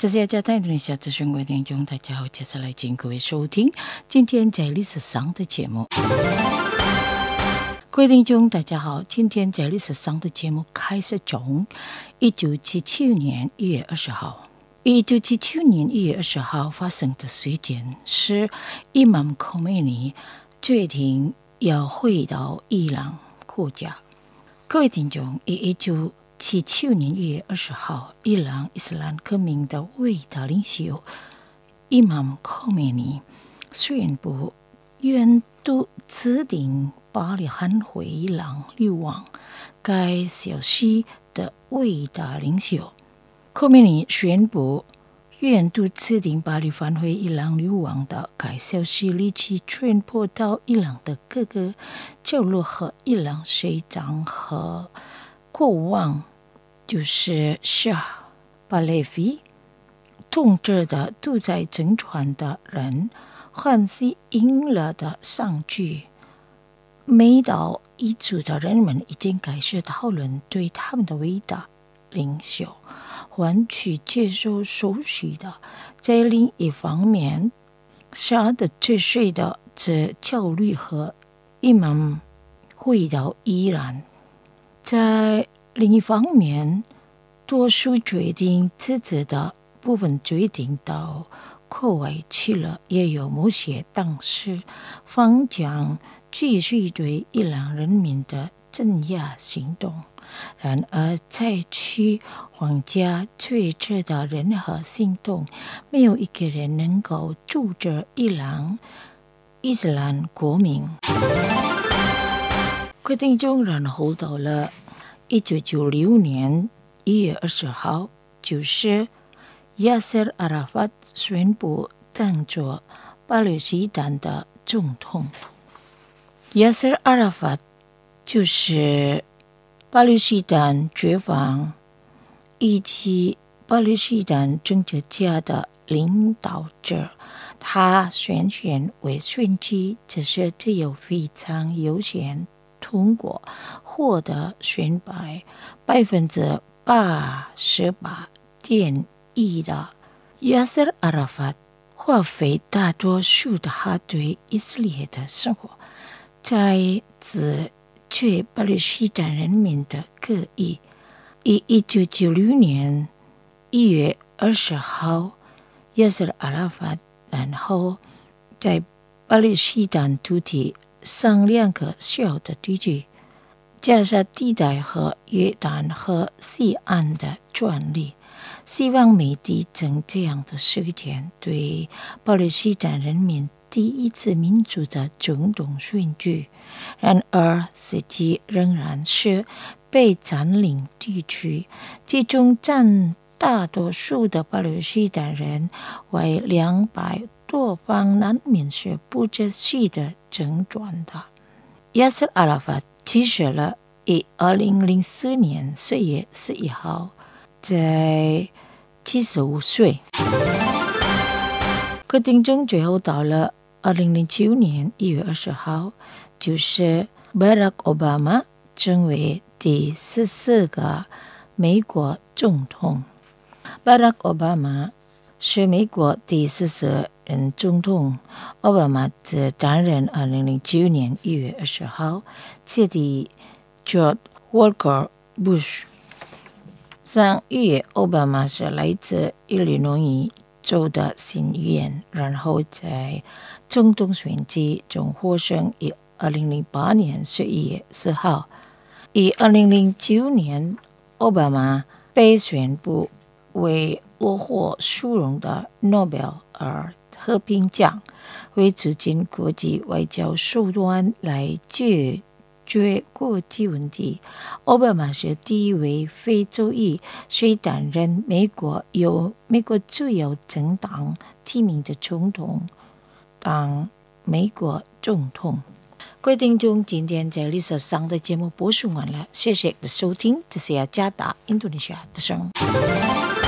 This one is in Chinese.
这是加泰顿下资讯规定中，大家好，接下来请各位收听今天在历史上的节目。规定中，大家好，今天在历史上的节目开始从1977年1月20号。1977年1月20号发生的事件是伊曼科梅尼决定要回到伊朗国家。各位听众，1977年1月20号，伊朗伊斯兰革命的伟大领袖伊曼科梅尼宣布原都指定巴里罕回伊朗流亡。该消息的伟大领袖科梅尼宣布原都指定巴里罕回伊朗流亡的该消息立即传播到伊朗的各个角落，和伊朗水长和国王就是沙巴列菲统治的都在争传的人欢喜赢了的上句。每到一族的人们已经开始讨论对他们的伟大领袖换取接受熟悉的。在另一方面，沙的追随的这焦虑和伊曼回到伊朗。在另一方面，多数决定自治的部分决定到国外去了，也有某些当时方将继续对伊朗人民的镇压行动。然而，采取皇家追制的任何行动，没有一个人能够阻止伊朗伊斯兰国民。决定中，然后到了1996年1月20号，就是亚瑟·阿拉法特宣布当作巴勒斯坦的总统。亚瑟·阿拉法特就是巴勒斯坦解放以及巴勒斯坦政治家的领导者。他选选为选举，只是只有非常有限通过，获得选败88.1%的亚瑟·阿拉法特花费大多数的他对以色列的生活，在自却巴勒斯坦人民的各意。以1996年1月20号，亚瑟·阿拉法特然后在巴勒斯坦土地上2个小的地区，加沙地带和约旦河西岸的专利。西方媒体称这样的事件对巴勒斯坦人民第一次民主的总统选举。然而，实际仍然是被占领地区，其中占大多数的巴勒斯坦人为200多万难民是不仔细的争传的。亚瑟·阿拉法特去世了，于2004年4月11号，在75岁。决定中最后到了2009年1月20号，就是巴拉克·奥巴马成为第14个美国总统。巴拉克·奥巴马是美国第14任总统。奥巴马则担任2009年1月20号接替 George Walker Bush。上月，奥巴马是来自伊利诺伊州的新议员，然后在总统选举中获胜，于2008年11月4号。于2009年，奥巴马被宣布为获获殊荣的诺贝尔和平奖，为促进国际外交手段来解决国际问题。奥巴马是第一位非洲裔谁担任由美国主要政党提名的总统当美国总统。各位听众，今天在历史上的节目播送完了，谢谢你的收听，这是雅加达印度尼西亚的声音。